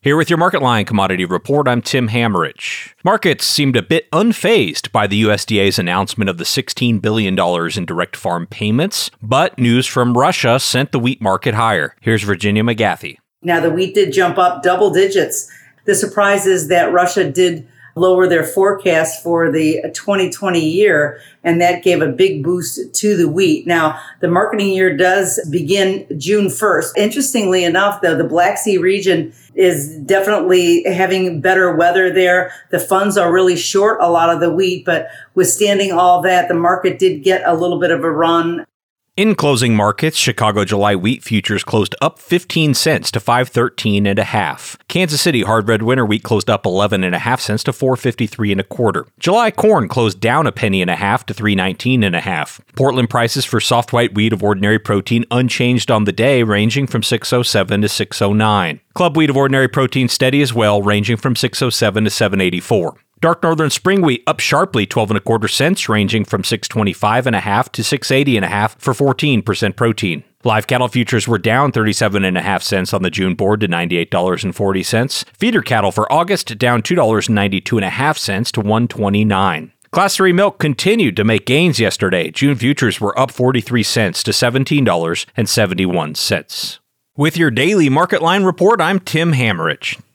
Here with your Market Line Commodity Report, I'm Tim Hammerich. Markets seemed a bit unfazed by the USDA's announcement of the $16 billion in direct farm payments, but news from Russia sent the wheat market higher. Here's Virginia McGathy. Now, the wheat did jump up double digits. The surprise is that Russia did lower their forecast for the 2020 year, and that gave a big boost to the wheat. Now, the marketing year does begin June 1st. Interestingly enough, though, the Black Sea region is definitely having better weather there. The funds are really short a lot of the wheat, but withstanding all that, the market did get a little bit of a run. In closing markets, Chicago July wheat futures closed up 15 cents to $5.13.5. Kansas City hard red winter wheat closed up 11.5 cents to $4.53.25. July corn closed down a penny and a half to $3.19.5. Portland prices for soft white wheat of ordinary protein unchanged on the day, ranging from $6.07 to $6.09. Club wheat of ordinary protein steady as well, ranging from $6.07 to $7.84. Dark Northern Spring Wheat up sharply 12.25 cents, ranging from $6.25.5 to $6.80.5 for 14% protein. Live cattle futures were down 37.5 cents on the June board to $98.40. Feeder cattle for August down $2.92.5 to $1.29. Class 3 milk continued to make gains yesterday. June futures were up 43 cents to $17.71. With your daily Market Line report, I'm Tim Hammerich.